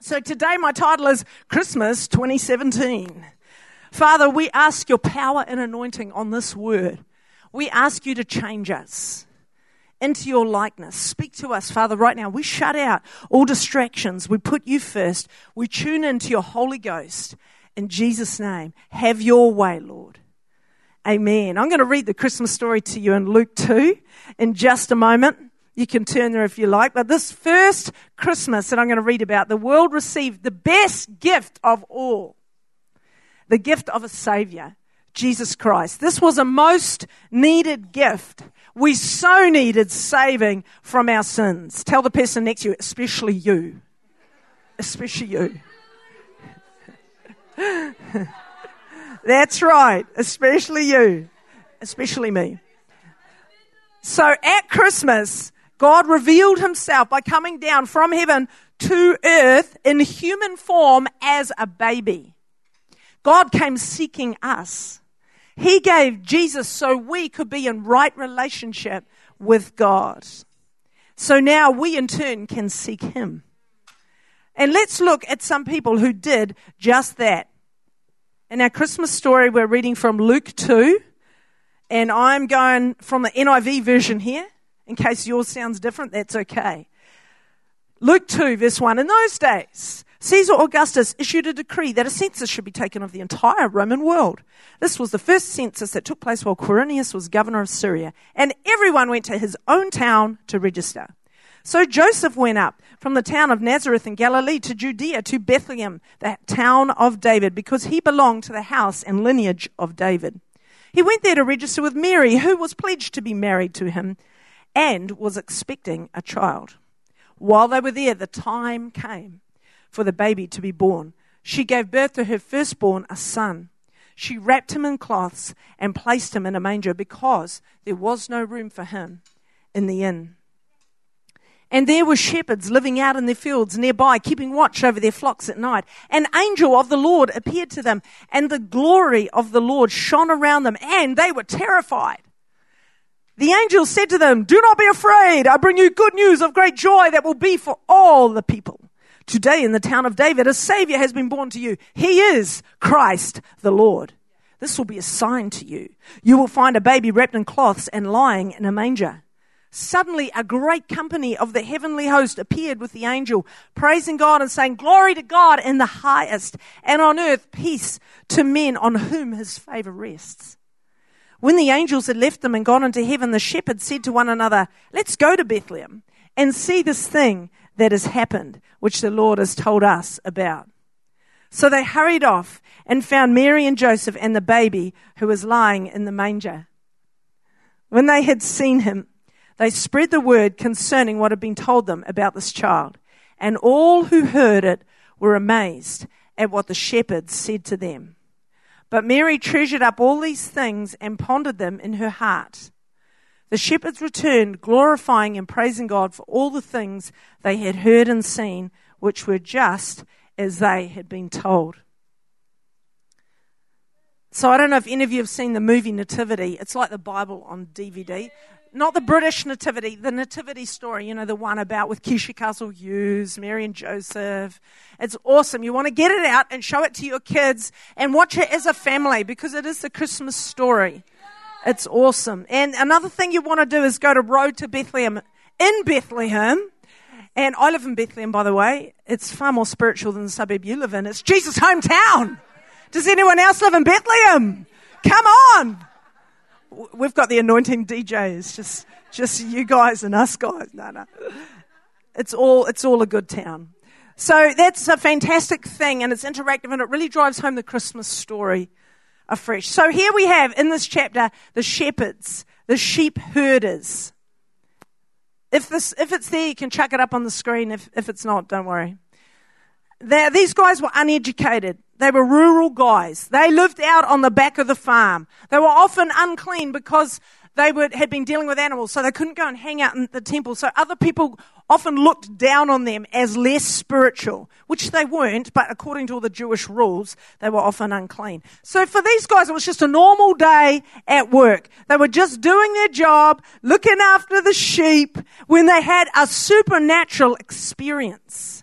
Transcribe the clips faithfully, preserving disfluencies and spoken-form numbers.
So today my title is Christmas twenty seventeen. Father, we ask your power and anointing on this word. We ask you to change us into your likeness. Speak to us, Father, right now. We shut out all distractions. We put you first. We tune into your Holy Ghost. In Jesus' name, have your way, Lord. Amen. I'm going to read the Christmas story to you in Luke two in just a moment. You can turn there if you like. But this first Christmas that I'm going to read about, the world received the best gift of all. The gift of a Savior, Jesus Christ. This was a most needed gift. We so needed saving from our sins. Tell the person next to you, especially you. Especially you. That's right. Especially you. Especially me. So at Christmas, God revealed himself by coming down from heaven to earth in human form as a baby. God came seeking us. He gave Jesus so we could be in right relationship with God. So now we in turn can seek him. And let's look at some people who did just that. In our Christmas story, we're reading from Luke two. And I'm going from the N I V version here. In case yours sounds different, that's okay. Luke two, verse one. In those days, Caesar Augustus issued a decree that a census should be taken of the entire Roman world. This was the first census that took place while Quirinius was governor of Syria. And everyone went to his own town to register. So Joseph went up from the town of Nazareth in Galilee to Judea, to Bethlehem, the town of David, because he belonged to the house and lineage of David. He went there to register with Mary, who was pledged to be married to him and was expecting a child. While they were there, the time came for the baby to be born. She gave birth to her firstborn, a son. She wrapped him in cloths and placed him in a manger because there was no room for him in the inn. And there were shepherds living out in their fields nearby, keeping watch over their flocks at night. An angel of the Lord appeared to them, and the glory of the Lord shone around them, and they were terrified. The angel said to them, "Do not be afraid. I bring you good news of great joy that will be for all the people. Today in the town of David, a Savior has been born to you. He is Christ the Lord. This will be a sign to you. You will find a baby wrapped in cloths and lying in a manger." Suddenly a great company of the heavenly host appeared with the angel, praising God and saying, "Glory to God in the highest, and on earth peace to men on whom his favor rests." When the angels had left them and gone into heaven, the shepherds said to one another, "Let's go to Bethlehem and see this thing that has happened, which the Lord has told us about." So they hurried off and found Mary and Joseph and the baby who was lying in the manger. When they had seen him, they spread the word concerning what had been told them about this child. And all who heard it were amazed at what the shepherds said to them. But Mary treasured up all these things and pondered them in her heart. The shepherds returned, glorifying and praising God for all the things they had heard and seen, which were just as they had been told. So I don't know if any of you have seen the movie Nativity. It's like the Bible on D V D. Not the British Nativity, the Nativity story, you know, the one about with Keisha Castle Hughes, Mary and Joseph. It's awesome. You want to get it out and show it to your kids and watch it as a family because it is the Christmas story. It's awesome. And another thing you want to do is go to Road to Bethlehem in Bethlehem. And I live in Bethlehem, by the way. It's far more spiritual than the suburb you live in. It's Jesus' hometown. Does anyone else live in Bethlehem? Come on. We've got the anointing D Js, just just you guys and us guys. No, no. It's all it's all a good town. So that's a fantastic thing, and it's interactive, and it really drives home the Christmas story afresh. So here we have in this chapter the shepherds, the sheep herders. If this if it's there, you can chuck it up on the screen. If if it's not, don't worry. They're, these guys were uneducated. They were rural guys. They lived out on the back of the farm. They were often unclean because they would, had been dealing with animals, so they couldn't go and hang out in the temple. So other people often looked down on them as less spiritual, which they weren't, but according to all the Jewish rules, they were often unclean. So for these guys, it was just a normal day at work. They were just doing their job, looking after the sheep, when they had a supernatural experience.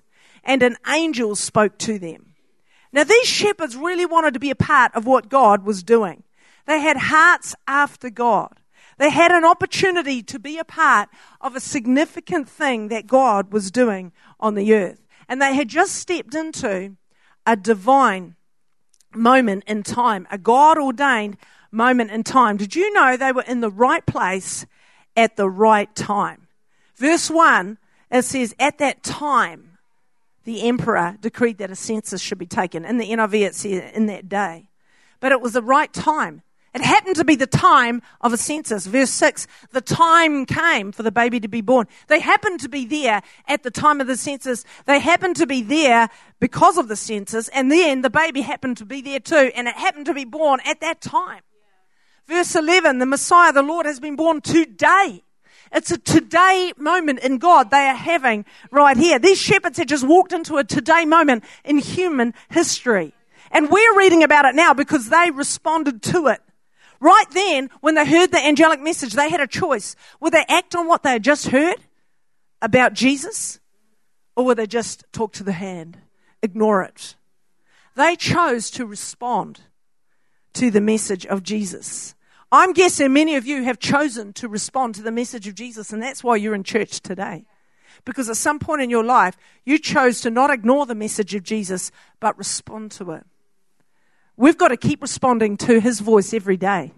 and an angel spoke to them. Now these shepherds really wanted to be a part of what God was doing. They had hearts after God. They had an opportunity to be a part of a significant thing that God was doing on the earth. And they had just stepped into a divine moment in time, a God-ordained moment in time. Did you know they were in the right place at the right time? Verse one, it says, at that time, the emperor decreed that a census should be taken. In the N I V, it says, in that day. But it was the right time. It happened to be the time of a census. Verse six, the time came for the baby to be born. They happened to be there at the time of the census. They happened to be there because of the census. And then the baby happened to be there too. And it happened to be born at that time. Yeah. Verse eleven, the Messiah, the Lord, has been born today. It's a today moment in God they are having right here. These shepherds had just walked into a today moment in human history. And we're reading about it now because they responded to it. Right then, when they heard the angelic message, they had a choice. Would they act on what they had just heard about Jesus? Or would they just talk to the hand, ignore it? They chose to respond to the message of Jesus. I'm guessing many of you have chosen to respond to the message of Jesus, and that's why you're in church today. Because at some point in your life, you chose to not ignore the message of Jesus, but respond to it. We've got to keep responding to his voice every day.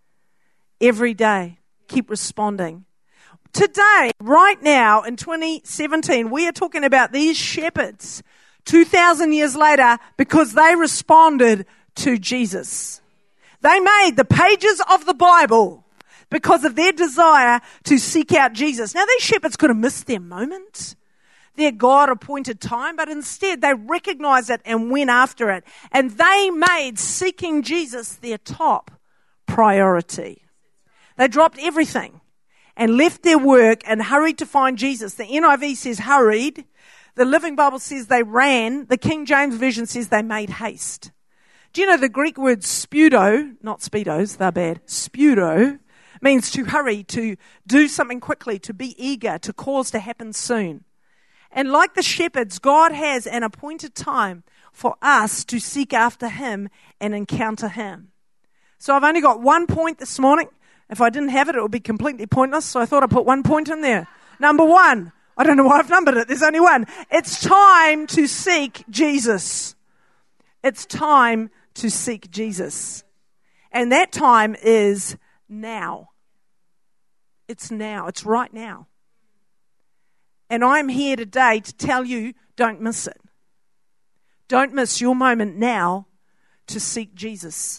Every day. Keep responding. Today, right now, in twenty seventeen, we are talking about these shepherds two thousand years later because they responded to Jesus. They made the pages of the Bible because of their desire to seek out Jesus. Now, these shepherds could have missed their moment, their God-appointed time, but instead they recognized it and went after it. And they made seeking Jesus their top priority. They dropped everything and left their work and hurried to find Jesus. The N I V says hurried. The Living Bible says they ran. The King James Version says they made haste. Do you know the Greek word spudo, not speedos, they're bad, spudo, means to hurry, to do something quickly, to be eager, to cause to happen soon. And like the shepherds, God has an appointed time for us to seek after him and encounter him. So I've only got one point this morning. If I didn't have it, it would be completely pointless. So I thought I'd put one point in there. Number one. I don't know why I've numbered it. There's only one. It's time to seek Jesus. It's time to seek Jesus. And that time is now. It's now. It's right now. And I'm here today to tell you, don't miss it. Don't miss your moment now to seek Jesus.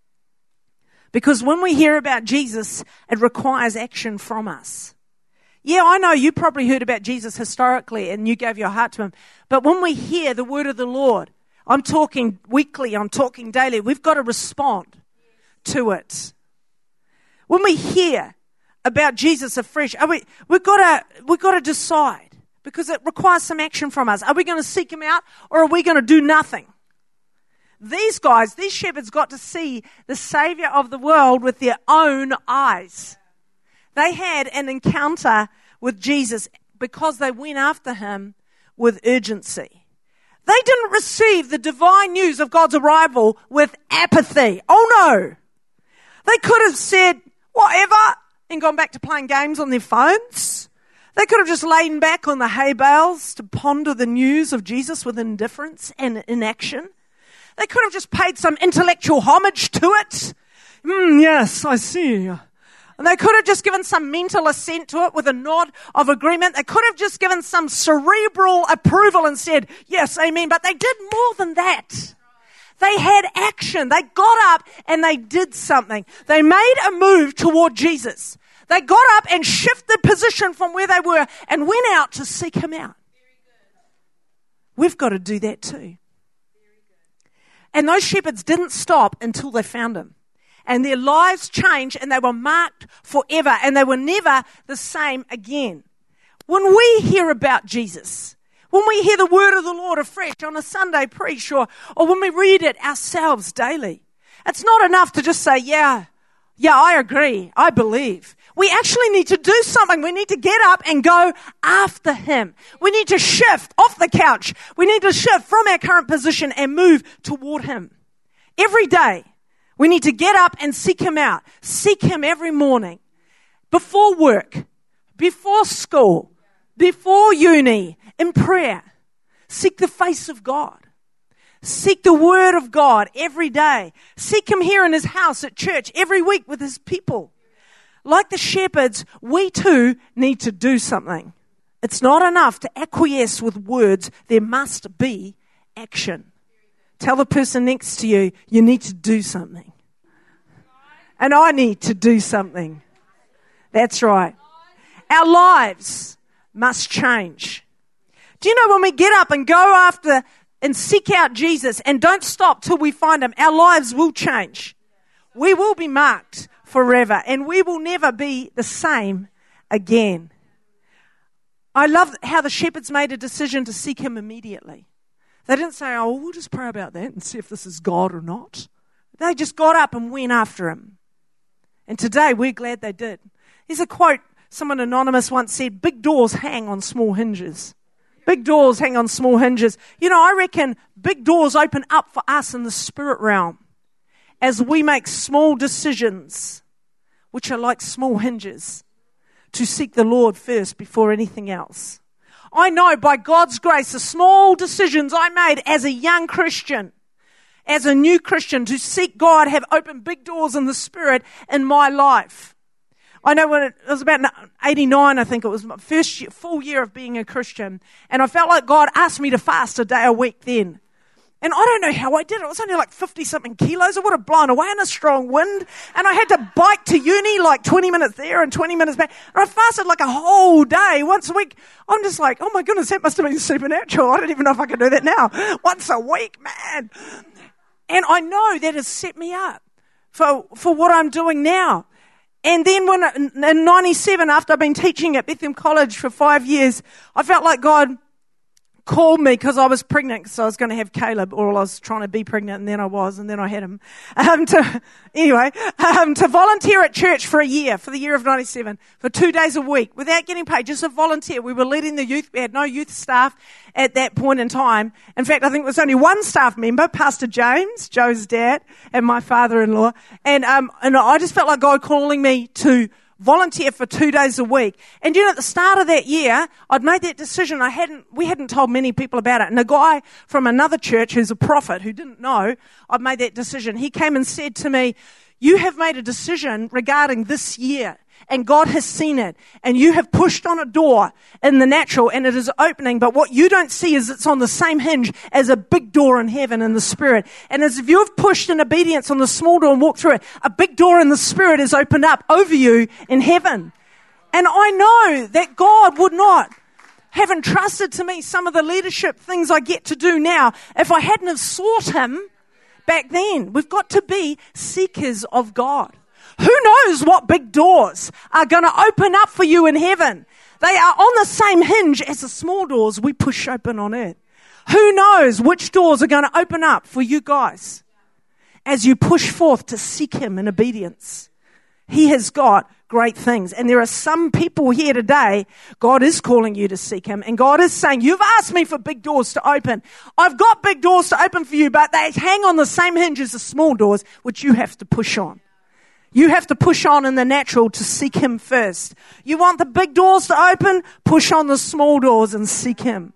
Because when we hear about Jesus, it requires action from us. Yeah, I know you probably heard about Jesus historically and you gave your heart to him. But when we hear the word of the Lord, I'm talking weekly, I'm talking daily, we've got to respond to it. When we hear about Jesus afresh, are we, we've got to, we've got to decide, because it requires some action from us. Are we going to seek him out, or are we going to do nothing? These guys, these shepherds got to see the Savior of the world with their own eyes. They had an encounter with Jesus because they went after him with urgency. They didn't receive the divine news of God's arrival with apathy. Oh no! They could have said, whatever, and gone back to playing games on their phones. They could have just lain back on the hay bales to ponder the news of Jesus with indifference and inaction. They could have just paid some intellectual homage to it. Mm, yes, I see. And they could have just given some mental assent to it with a nod of agreement. They could have just given some cerebral approval and said, yes, amen. But they did more than that. They had action. They got up and they did something. They made a move toward Jesus. They got up and shifted position from where they were and went out to seek him out. We've got to do that too. And those shepherds didn't stop until they found him. And their lives changed and they were marked forever and they were never the same again. When we hear about Jesus, when we hear the word of the Lord afresh on a Sunday preach, or, or when we read it ourselves daily, it's not enough to just say, yeah, yeah, I agree, I believe. We actually need to do something. We need to get up and go after him. We need to shift off the couch. We need to shift from our current position and move toward him. Every day, we need to get up and seek him out. Seek him every morning. Before work, before school, before uni, in prayer. Seek the face of God. Seek the word of God every day. Seek him here in his house at church every week with his people. Like the shepherds, we too need to do something. It's not enough to acquiesce with words. There must be action. Tell the person next to you, you need to do something. And I need to do something. That's right. Our lives must change. Do you know when we get up and go after and seek out Jesus and don't stop till we find him, our lives will change. We will be marked forever and we will never be the same again. I love how the shepherds made a decision to seek him immediately. They didn't say, oh, we'll just pray about that and see if this is God or not. They just got up and went after him. And today we're glad they did. Here's a quote someone anonymous once said, big doors hang on small hinges. Big doors hang on small hinges. You know, I reckon big doors open up for us in the spirit realm as we make small decisions, which are like small hinges, to seek the Lord first before anything else. I know by God's grace, the small decisions I made as a young Christian, as a new Christian, to seek God have opened big doors in the spirit in my life. I know when it, it was about eighty-nine, I think it was my first year, full year of being a Christian. And I felt like God asked me to fast a day a week then. And I don't know how I did it. It was only like fifty-something kilos. I would have blown away in a strong wind. And I had to bike to uni like twenty minutes there and twenty minutes back. And I fasted like a whole day, once a week. I'm just like, oh my goodness, that must have been supernatural. I don't even know if I can do that now. Once a week, man. And I know that has set me up for, for what I'm doing now. And then when in ninety-seven, after I've been teaching at Bethlehem College for five years, I felt like God called me because I was pregnant, so I was going to have Caleb, or I was trying to be pregnant, and then I was, and then I had him. Um, to, anyway, um, to volunteer at church for a year, for the year of ninety-seven, for two days a week, without getting paid, just a volunteer. We were leading the youth. We had no youth staff at that point in time. In fact, I think there was only one staff member, Pastor James, Joe's dad, and my father-in-law. And um, and I just felt like God calling me to volunteer for two days a week. And you know, at the start of that year, I'd made that decision. I hadn't, we hadn't told many people about it. And a guy from another church who's a prophet who didn't know I'd made that decision, he came and said to me, you have made a decision regarding this year. And God has seen it. And you have pushed on a door in the natural and it is opening. But what you don't see is it's on the same hinge as a big door in heaven in the spirit. And as if you have pushed in obedience on the small door and walked through it, a big door in the spirit is opened up over you in heaven. And I know that God would not have entrusted to me some of the leadership things I get to do now if I hadn't have sought him back then. We've got to be seekers of God. Who knows what big doors are going to open up for you in heaven? They are on the same hinge as the small doors we push open on earth. Who knows which doors are going to open up for you guys as you push forth to seek him in obedience? He has got great things. And there are some people here today, God is calling you to seek him. And God is saying, you've asked me for big doors to open. I've got big doors to open for you, but they hang on the same hinge as the small doors, which you have to push on. You have to push on in the natural to seek him first. You want the big doors to open? Push on the small doors and seek him.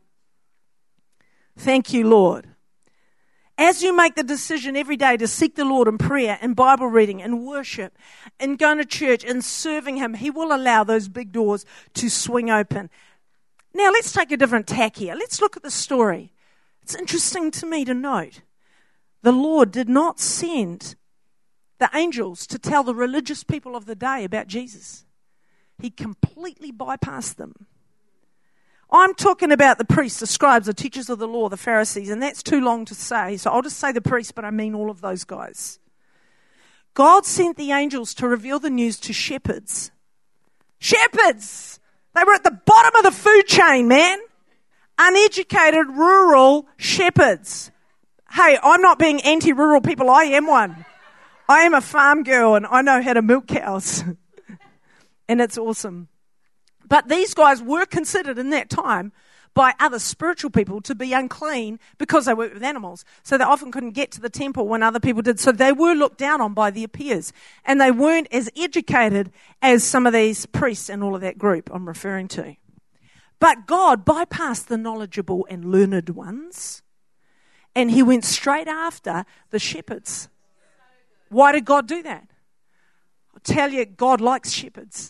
Thank you, Lord. As you make the decision every day to seek the Lord in prayer and Bible reading and worship and going to church and serving him, he will allow those big doors to swing open. Now, let's take a different tack here. Let's look at the story. It's interesting to me to note the Lord did not send the angels to tell the religious people of the day about Jesus. He completely bypassed them. I'm talking about the priests, the scribes, the teachers of the law, the Pharisees, and that's too long to say, so I'll just say the priests, but I mean all of those guys. God sent the angels to reveal the news to shepherds. Shepherds! They were at the bottom of the food chain, man. Uneducated, rural shepherds. Hey, I'm not being anti-rural people, I am one. I am a farm girl and I know how to milk cows. And it's awesome. But these guys were considered in that time by other spiritual people to be unclean because they worked with animals. So they often couldn't get to the temple when other people did. So they were looked down on by their peers. And they weren't as educated as some of these priests and all of that group I'm referring to. But God bypassed the knowledgeable and learned ones. And he went straight after the shepherds. Why did God do that? I'll tell you, God likes shepherds.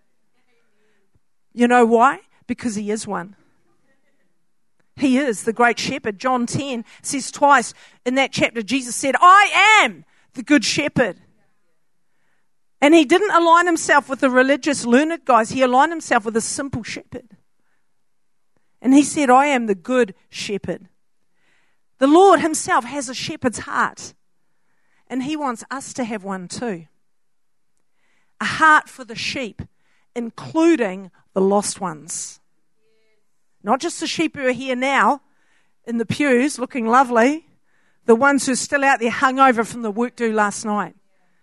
You know why? Because he is one. He is the great shepherd. John ten says twice in that chapter, Jesus said, I am the good shepherd. And he didn't align himself with the religious learned guys. He aligned himself with a simple shepherd. And he said, I am the good shepherd. The Lord himself has a shepherd's heart. And he wants us to have one too. A heart for the sheep, including the lost ones. Not just the sheep who are here now in the pews looking lovely, the ones who are still out there hungover from the work due last night.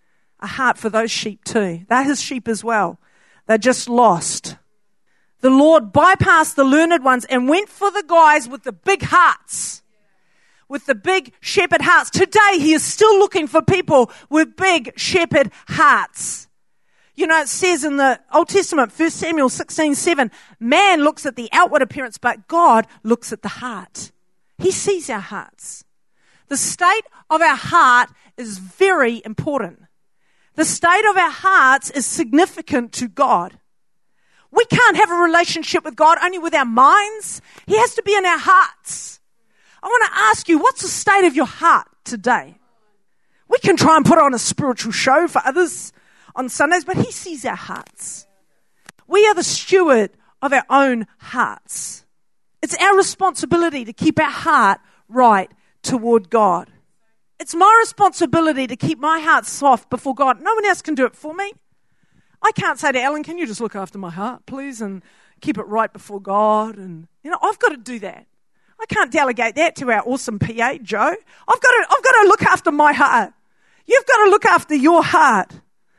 A heart for those sheep too. They're his sheep as well. They're just lost. The Lord bypassed the learned ones and went for the guys with the big hearts. With the big shepherd hearts. Today he is still looking for people with big shepherd hearts. You know, it says in the Old Testament, First Samuel sixteen seven, man looks at the outward appearance, but God looks at the heart. He sees our hearts. The state of our heart is very important. The state of our hearts is significant to God. We can't have a relationship with God only with our minds. He has to be in our hearts. I want to ask you, what's the state of your heart today? We can try and put on a spiritual show for others on Sundays, but he sees our hearts. We are the steward of our own hearts. It's our responsibility to keep our heart right toward God. It's my responsibility to keep my heart soft before God. No one else can do it for me. I can't say to Ellen, can you just look after my heart, please, and keep it right before God? And, you know, I've got to do that. I can't delegate that to our awesome P A, Joe. I've got to, I've got to look after my heart. You've got to look after your heart.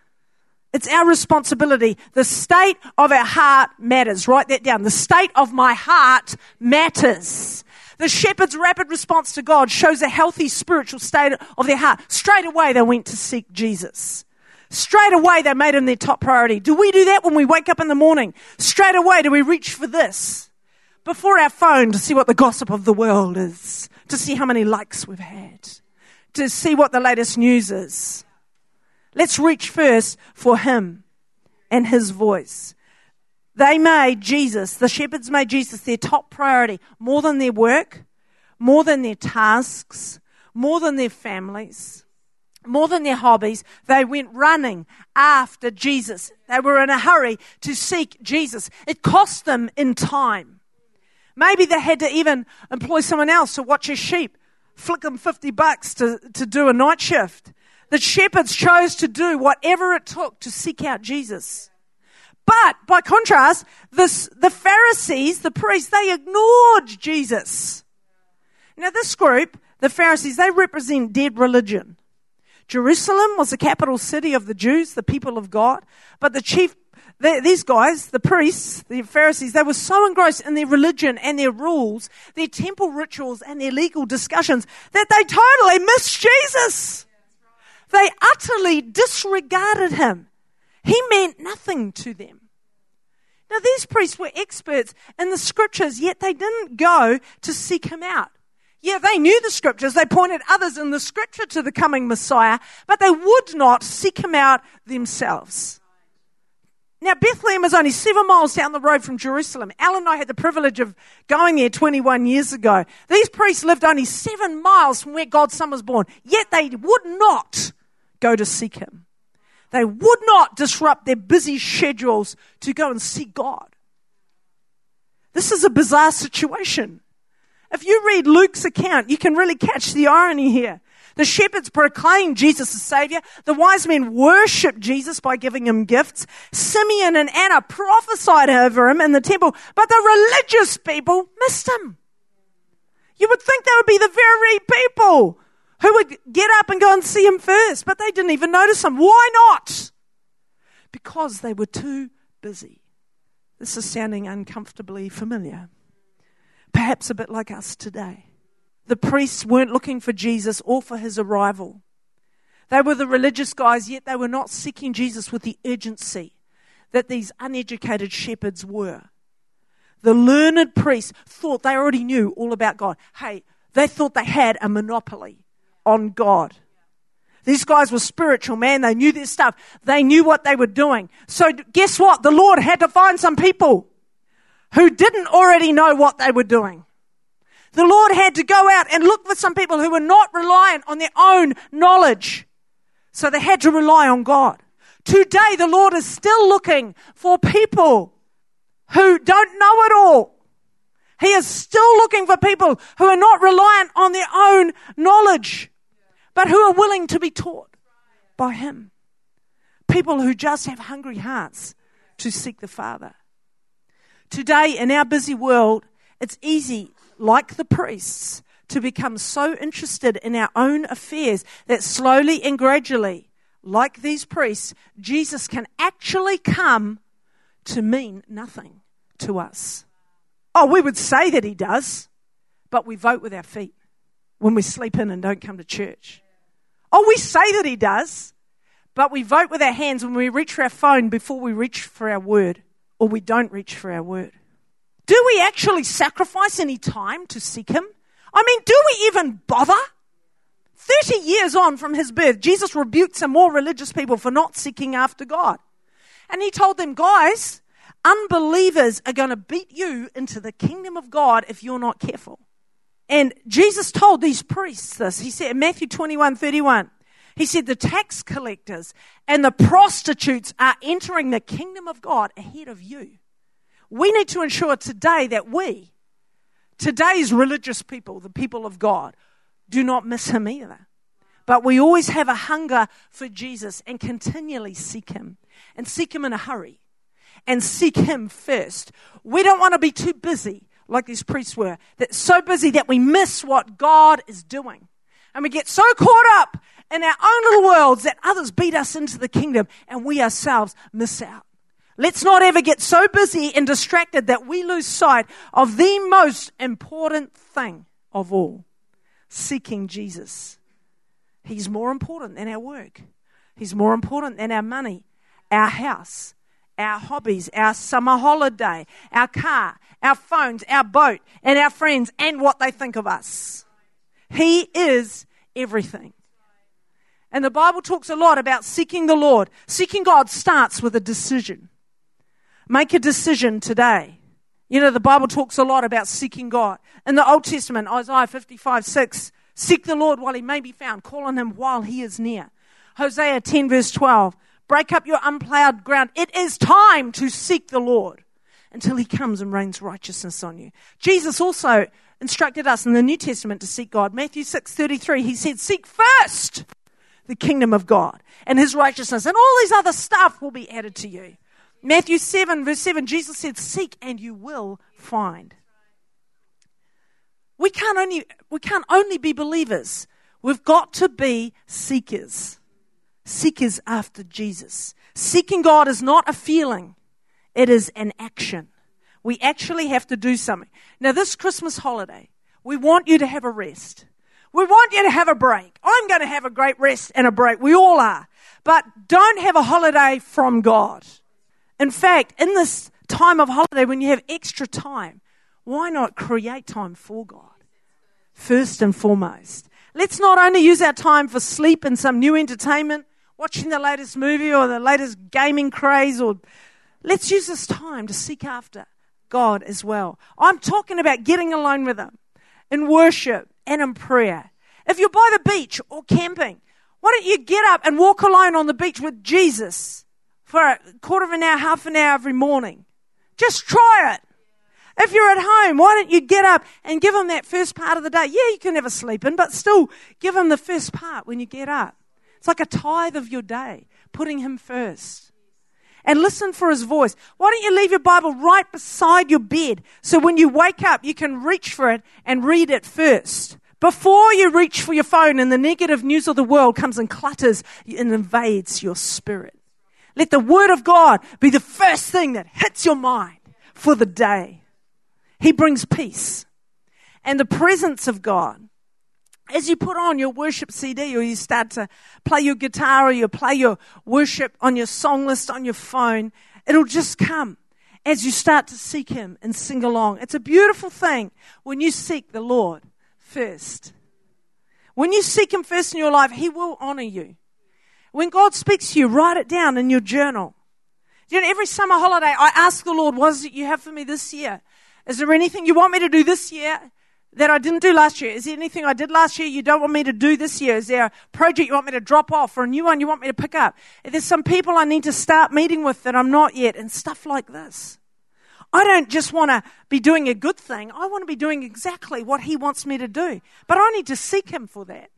It's our responsibility. The state of our heart matters. Write that down. The state of my heart matters. The shepherd's rapid response to God shows a healthy spiritual state of their heart. Straight away they went to seek Jesus. Straight away they made him their top priority. Do we do that when we wake up in the morning? Straight away do we reach for this? Before our phone to see what the gossip of the world is. To see how many likes we've had. To see what the latest news is. Let's reach first for him and his voice. They made Jesus, the shepherds made Jesus their top priority, more than their work, more than their tasks, more than their families, more than their hobbies. They went running after Jesus. They were in a hurry to seek Jesus. It cost them in time. Maybe they had to even employ someone else to watch his sheep, flick them fifty bucks to, to do a night shift. The shepherds chose to do whatever it took to seek out Jesus. But, by contrast, this, the Pharisees, the priests, they ignored Jesus. Now, this group, the Pharisees, they represent dead religion. Jerusalem was the capital city of the Jews, the people of God. But the chief, the, these guys, the priests, the Pharisees, they were so engrossed in their religion and their rules, their temple rituals and their legal discussions, that they totally missed Jesus. They utterly disregarded him. He meant nothing to them. Now, these priests were experts in the scriptures, yet they didn't go to seek him out. Yeah, they knew the scriptures. They pointed others in the scripture to the coming Messiah, but they would not seek him out themselves. Now, Bethlehem is only seven miles down the road from Jerusalem. Alan and I had the privilege of going there twenty-one years ago. These priests lived only seven miles from where God's son was born, yet they would not go to seek him. They would not disrupt their busy schedules to go and seek God. This is a bizarre situation. If you read Luke's account, you can really catch the irony here. The shepherds proclaimed Jesus as Savior. The wise men worshipped Jesus by giving him gifts. Simeon and Anna prophesied over him in the temple, but the religious people missed him. You would think they would be the very people who would get up and go and see him first, but they didn't even notice him. Why not? Because they were too busy. This is sounding uncomfortably familiar. Perhaps a bit like us today. The priests weren't looking for Jesus or for his arrival. They were the religious guys, yet they were not seeking Jesus with the urgency that these uneducated shepherds were. The learned priests thought they already knew all about God. Hey, they thought they had a monopoly on God. These guys were spiritual, man. They knew their stuff. They knew what they were doing. So guess what? The Lord had to find some people who didn't already know what they were doing. The Lord had to go out and look for some people who were not reliant on their own knowledge. So they had to rely on God. Today, the Lord is still looking for people who don't know it all. He is still looking for people who are not reliant on their own knowledge, but who are willing to be taught by him. People who just have hungry hearts to seek the Father. Today, in our busy world, it's easy, like the priests, to become so interested in our own affairs that slowly and gradually, like these priests, Jesus can actually come to mean nothing to us. Oh, we would say that he does, but we vote with our feet when we sleep in and don't come to church. Oh, we say that he does, but we vote with our hands when we reach for our phone before we reach for our word, or we don't reach for our word. Do we actually sacrifice any time to seek him? I mean, do we even bother? Thirty years on from his birth, Jesus rebuked some more religious people for not seeking after God. And he told them, guys, unbelievers are going to beat you into the kingdom of God if you're not careful. And Jesus told these priests this. He said in Matthew twenty-one thirty-one, he said, the tax collectors and the prostitutes are entering the kingdom of God ahead of you. We need to ensure today that we, today's religious people, the people of God, do not miss him either. But we always have a hunger for Jesus and continually seek him. And seek him in a hurry. And seek him first. We don't want to be too busy, like these priests were. That so busy that we miss what God is doing. And we get so caught up in our own little worlds that others beat us into the kingdom and we ourselves miss out. Let's not ever get so busy and distracted that we lose sight of the most important thing of all. Seeking Jesus. He's more important than our work. He's more important than our money, our house, our hobbies, our summer holiday, our car, our phones, our boat, and our friends, and what they think of us. He is everything. And the Bible talks a lot about seeking the Lord. Seeking God starts with a decision. Make a decision today. You know, the Bible talks a lot about seeking God. In the Old Testament, Isaiah fifty-five six, seek the Lord while he may be found. Call on him while he is near. Hosea ten verse twelve, break up your unplowed ground. It is time to seek the Lord until he comes and rains righteousness on you. Jesus also instructed us in the New Testament to seek God. Matthew six thirty-three, he said, seek first the kingdom of God and his righteousness, and all these other stuff will be added to you. Matthew seven verse seven, Jesus said, seek and you will find. We can't only, we can't only be believers. We've got to be seekers. Seekers after Jesus. Seeking God is not a feeling. It is an action. We actually have to do something. Now this Christmas holiday, we want you to have a rest. We want you to have a break. I'm going to have a great rest and a break. We all are. But don't have a holiday from God. In fact, in this time of holiday, when you have extra time, why not create time for God? First and foremost. Let's not only use our time for sleep and some new entertainment, watching the latest movie or the latest gaming craze, or let's use this time to seek after God as well. I'm talking about getting alone with him in worship and in prayer. If you're by the beach or camping, why don't you get up and walk alone on the beach with Jesus for a quarter of an hour, half an hour every morning? Just try it. If you're at home, why don't you get up and give him that first part of the day? Yeah, you can have a sleep in, but still give him the first part when you get up. It's like a tithe of your day, putting him first. And listen for his voice. Why don't you leave your Bible right beside your bed so when you wake up, you can reach for it and read it first. Before you reach for your phone and the negative news of the world comes and clutters and invades your spirit. Let the word of God be the first thing that hits your mind for the day. He brings peace. And the presence of God. As you put on your worship C D or you start to play your guitar or you play your worship on your song list on your phone, it'll just come as you start to seek Him and sing along. It's a beautiful thing when you seek the Lord first. When you seek Him first in your life, He will honor you. When God speaks to you, write it down in your journal. You know, every summer holiday, I ask the Lord, what is it you have for me this year? Is there anything you want me to do this year that I didn't do last year? Is there anything I did last year you don't want me to do this year? Is there a project you want me to drop off or a new one you want me to pick up? If there's some people I need to start meeting with that I'm not yet, and stuff like this. I don't just want to be doing a good thing. I want to be doing exactly what He wants me to do. But I need to seek Him for that.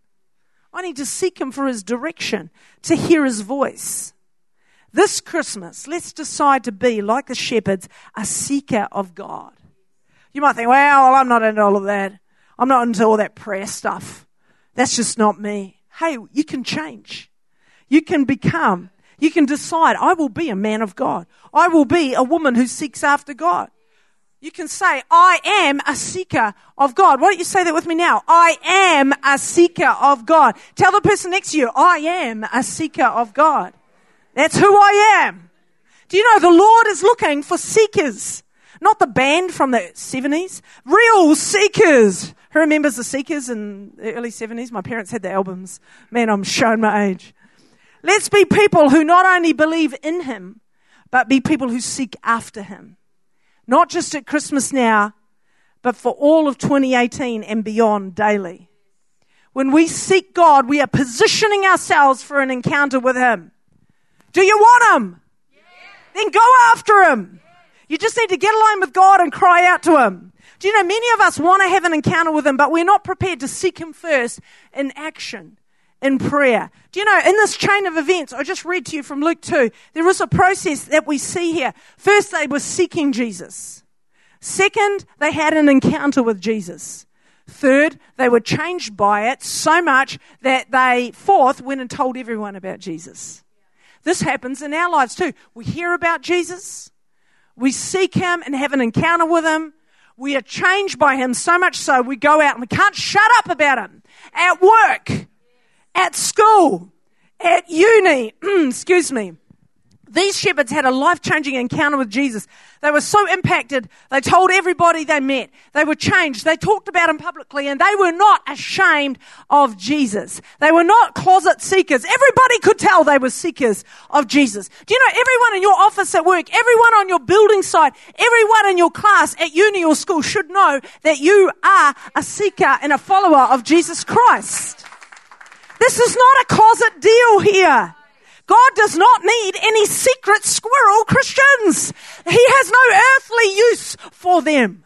I need to seek Him for His direction, to hear His voice. This Christmas, let's decide to be, like the shepherds, a seeker of God. You might think, well, I'm not into all of that. I'm not into all that prayer stuff. That's just not me. Hey, you can change. You can become. You can decide, I will be a man of God. I will be a woman who seeks after God. You can say, I am a seeker of God. Why don't you say that with me now? I am a seeker of God. Tell the person next to you, I am a seeker of God. That's who I am. Do you know the Lord is looking for seekers? Not the band from the seventies. Real seekers. Who remembers the Seekers in the early seventies? My parents had the albums. Man, I'm showing my age. Let's be people who not only believe in Him, but be people who seek after Him. Not just at Christmas now, but for all of twenty eighteen and beyond daily. When we seek God, we are positioning ourselves for an encounter with Him. Do you want Him? Yeah. Then go after Him. You just need to get alone with God and cry out to Him. Do you know, many of us want to have an encounter with Him, but we're not prepared to seek Him first in action, in prayer. Do you know, in this chain of events, I just read to you from Luke two, there is a process that we see here. First, they were seeking Jesus. Second, they had an encounter with Jesus. Third, they were changed by it so much that they, fourth, went and told everyone about Jesus. This happens in our lives too. We hear about Jesus. We seek Him and have an encounter with Him. We are changed by Him so much so we go out and we can't shut up about Him. At work, at school, at uni, excuse me. These shepherds had a life-changing encounter with Jesus. They were so impacted, they told everybody they met. They were changed. They talked about Him publicly, and they were not ashamed of Jesus. They were not closet seekers. Everybody could tell they were seekers of Jesus. Do you know, everyone in your office at work, everyone on your building site, everyone in your class at uni or school should know that you are a seeker and a follower of Jesus Christ. This is not a closet deal here. God does not need any secret squirrel Christians. He has no earthly use for them.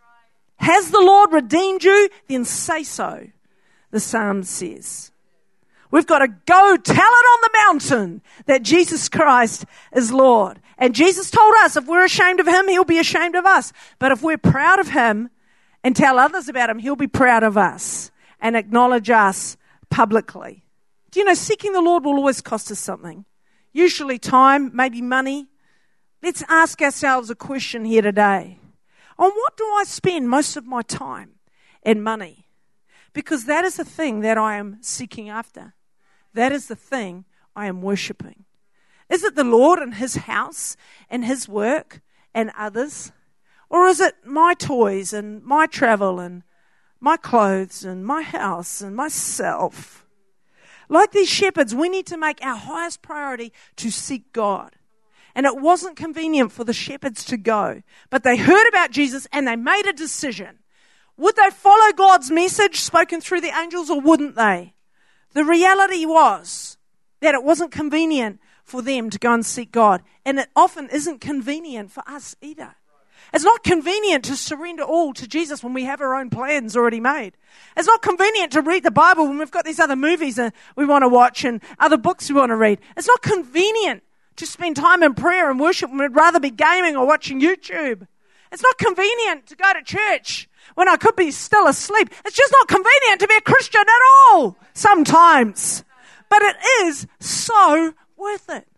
Has the Lord redeemed you? Then say so, the Psalm says. We've got to go tell it on the mountain that Jesus Christ is Lord. And Jesus told us if we're ashamed of Him, He'll be ashamed of us. But if we're proud of Him and tell others about Him, He'll be proud of us and acknowledge us publicly. Do you know, seeking the Lord will always cost us something? Usually time, maybe money. Let's ask ourselves a question here today. On what do I spend most of my time and money? Because that is the thing that I am seeking after. That is the thing I am worshipping. Is it the Lord and His house and His work and others? Or is it my toys and my travel and my clothes and my house and myself? Like these shepherds, we need to make our highest priority to seek God. And it wasn't convenient for the shepherds to go, but they heard about Jesus and they made a decision. Would they follow God's message spoken through the angels or wouldn't they? The reality was that it wasn't convenient for them to go and seek God. And it often isn't convenient for us either. It's not convenient to surrender all to Jesus when we have our own plans already made. It's not convenient to read the Bible when we've got these other movies that we want to watch and other books we want to read. It's not convenient to spend time in prayer and worship when we'd rather be gaming or watching YouTube. It's not convenient to go to church when I could be still asleep. It's just not convenient to be a Christian at all sometimes. But it is so worth it.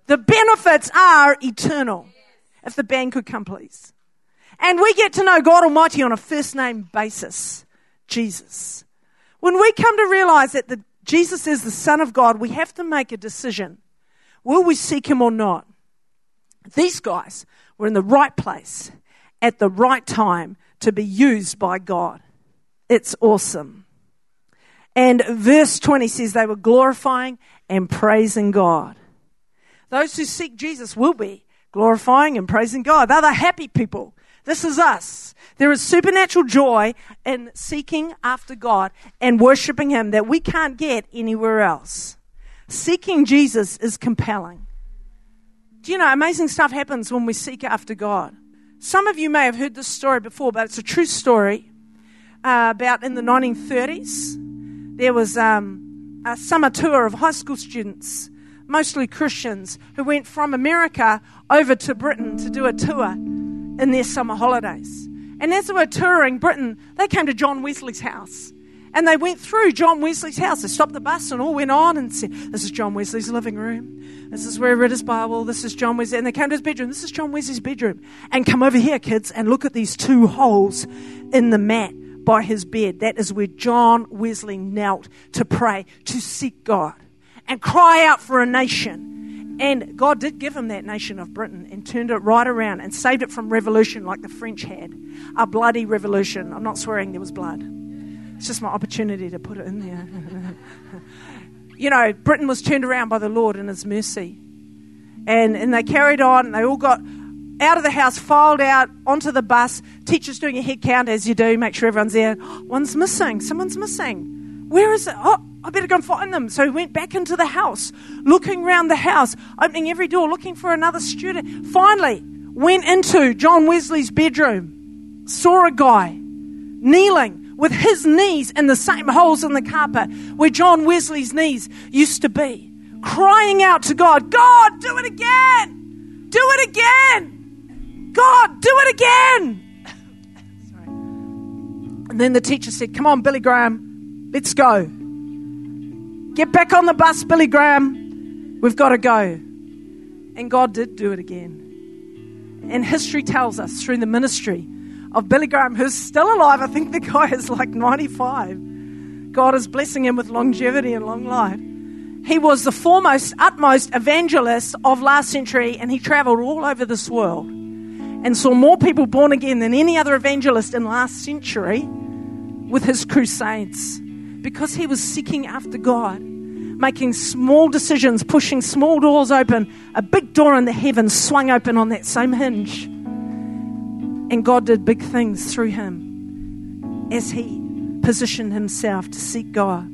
The benefits are eternal. If the band could come, please. And we get to know God Almighty on a first-name basis, Jesus. When we come to realize that the, Jesus is the Son of God, we have to make a decision. Will we seek him or not? These guys were in the right place at the right time to be used by God. It's awesome. And verse twenty says they were glorifying and praising God. Those who seek Jesus will be glorifying and praising God. They're the happy people. This is us. There is supernatural joy in seeking after God and worshiping him that we can't get anywhere else. Seeking Jesus is compelling. Do you know, amazing stuff happens when we seek after God. Some of you may have heard this story before, but it's a true story uh, about in the nineteen thirties. There was um, a summer tour of high school students, mostly Christians, who went from America over to Britain to do a tour in their summer holidays. And as they were touring Britain, they came to John Wesley's house. And they went through John Wesley's house. They stopped the bus and all went on and said, this is John Wesley's living room. This is where he read his Bible. This is John Wesley. And they came to his bedroom. This is John Wesley's bedroom. And come over here, kids, and look at these two holes in the mat by his bed. That is where John Wesley knelt to pray, to seek God and cry out for a nation. And God did give him that nation of Britain and turned it right around and saved it from revolution like the French had. A bloody revolution. I'm not swearing there was blood. It's just my opportunity to put it in there. You know, Britain was turned around by the Lord in his mercy. And, and they carried on, and they all got out of the house, filed out onto the bus. Teachers doing a head count, as you do, make sure everyone's there. One's missing. Someone's missing. Where is it? Oh, I better go and find them. So he went back into the house, looking around the house, opening every door, looking for another student. Finally, went into John Wesley's bedroom, saw a guy kneeling with his knees in the same holes in the carpet where John Wesley's knees used to be, crying out to God, God, do it again! Do it again! God, do it again! Sorry. And then the teacher said, come on, Billy Graham, let's go. Get back on the bus, Billy Graham. We've got to go. And God did do it again. And history tells us through the ministry of Billy Graham, who's still alive. I think the guy is like ninety-five. God is blessing him with longevity and long life. He was the foremost, utmost evangelist of last century, and he traveled all over this world and saw more people born again than any other evangelist in last century with his crusades, because he was seeking after God, making small decisions, pushing small doors open. A big door in the heavens swung open on that same hinge. And God did big things through him as he positioned himself to seek God.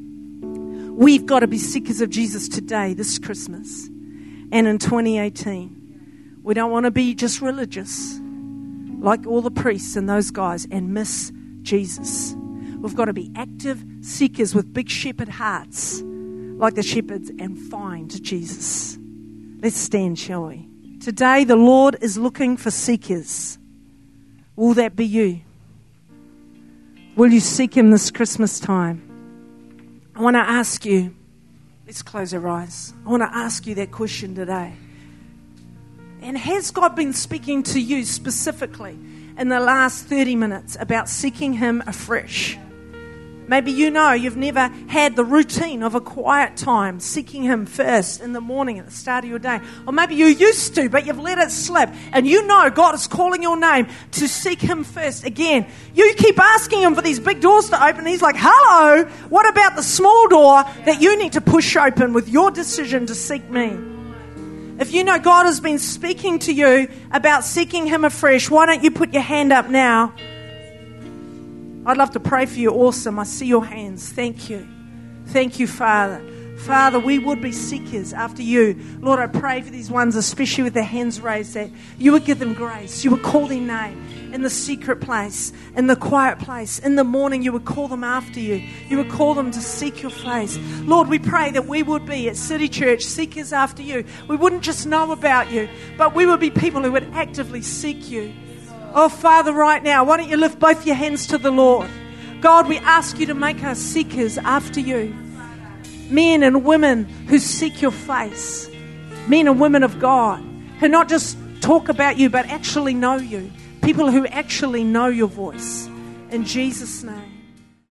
We've got to be seekers of Jesus today, this Christmas, and in twenty eighteen. We don't want to be just religious, like all the priests and those guys, and miss Jesus. We've got to be active seekers with big shepherd hearts, like the shepherds, and find Jesus. Let's stand, shall we? Today, the Lord is looking for seekers. Will that be you? Will you seek him this Christmas time? I want to ask you, let's close our eyes. I want to ask you that question today. And has God been speaking to you specifically in the last thirty minutes about seeking him afresh? Maybe you know you've never had the routine of a quiet time, seeking him first in the morning at the start of your day. Or maybe you used to, but you've let it slip. And you know God is calling your name to seek him first again. You keep asking him for these big doors to open. He's like, hello, what about the small door that you need to push open with your decision to seek me? If you know God has been speaking to you about seeking him afresh, why don't you put your hand up now? I'd love to pray for you. Awesome. I see your hands. Thank you. Thank you, Father. Father, we would be seekers after you. Lord, I pray for these ones, especially with their hands raised, that you would give them grace. You would call their name in the secret place, in the quiet place. In the morning, you would call them after you. You would call them to seek your face. Lord, we pray that we would be at City Church seekers after you. We wouldn't just know about you, but we would be people who would actively seek you. Oh, Father, right now, why don't you lift both your hands to the Lord? God, we ask you to make us seekers after you. Men and women who seek your face. men and women of God who not just talk about you, but actually know you. People who actually know your voice. In Jesus' name.